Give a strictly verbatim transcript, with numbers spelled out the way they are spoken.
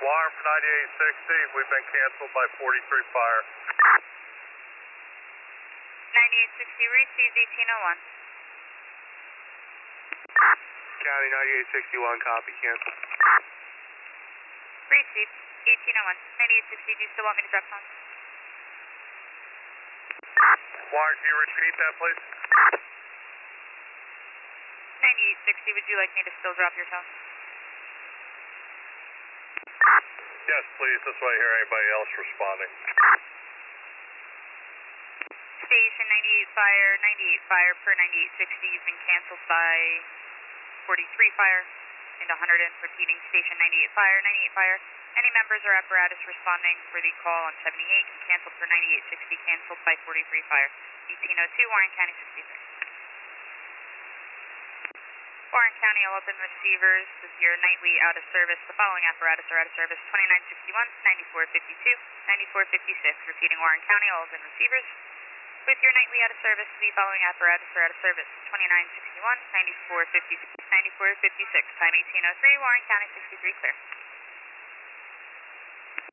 Warren for ninety-eight sixty, we've been canceled by forty-three fire. ninety-eight sixty received eighteen oh one. County ninety-eight sixty-one, copy, cancel. Received eighteen oh one. ninety-eight sixty, do you still want me to drop phone? Warren, can you repeat that, please? ninety-eight sixty, would you like me to still drop your phone? Yes, please. This way I hear anybody else responding. Station ninety-eight fire, ninety-eight fire per ninety-eight sixty. You've been canceled by forty-three fire and one hundred in repeating. Station ninety-eight fire, ninety-eight fire. Any members or apparatus responding for the call on seventy-eight and canceled for ninety-eight sixty, canceled by forty-three fire. eighteen oh two, Warren County sixty-three. Warren County, all open receivers with your nightly out of service. The following apparatus are out of service: twenty-nine sixty-one, ninety-four fifty-two, ninety-four fifty-six. Repeating, Warren County, all open receivers with your nightly out of service. The following apparatus are out of service: twenty-nine sixty-one, ninety-four fifty-six, ninety-four fifty-six. Time eighteen oh three, Warren County sixty-three, clear.